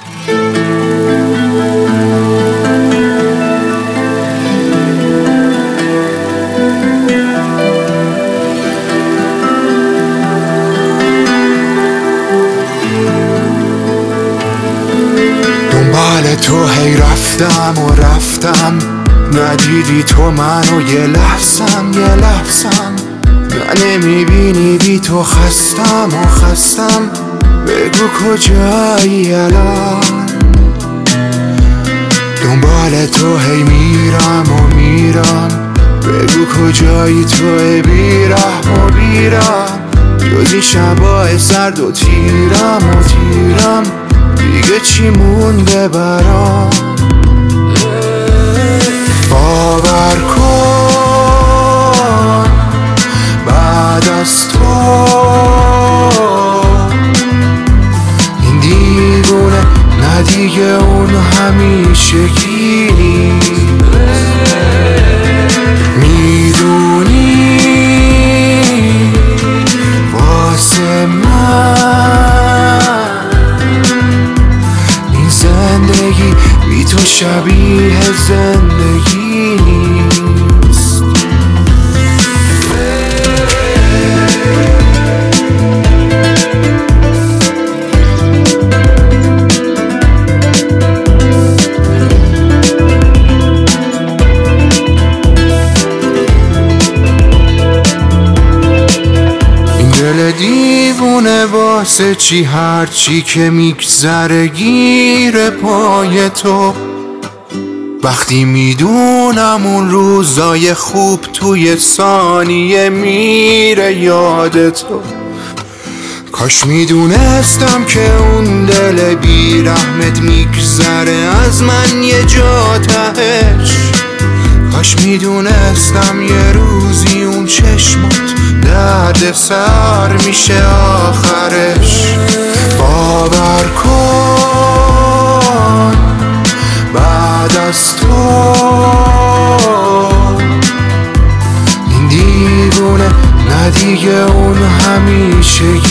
دنبال تو هی رفتم و رفتم، ندیدی تو منو یه لحظم نمیبینی بی تو خستم و خستم. بگو کجایی الان؟ دنبال تو هی میرم و میرم، بگو کجایی تو بیرحم و بیرم. جزی شبای سرد و تیرم دیگه چی مونده برام؟ باور کن بعد از تو این دیوونه نه دیگه اون همیشگی نیست. میدونی واسه من این زندگی بی تو شبیه زندگی نیست. این دل دیوونه واسه چی هرچی که میگذره گیر پای تو. وقتی میدونم اون روزای خوب توی ثانیه میره یاد تو. کاش میدونستم که اون دل بیرحمت میگذره از من یه جا تهش. کاش میدونستم یه روزی اون چشمات درد سر میشه آخرش. باور کن بعد از تو این دیوونه نه دیگه اون همیشگی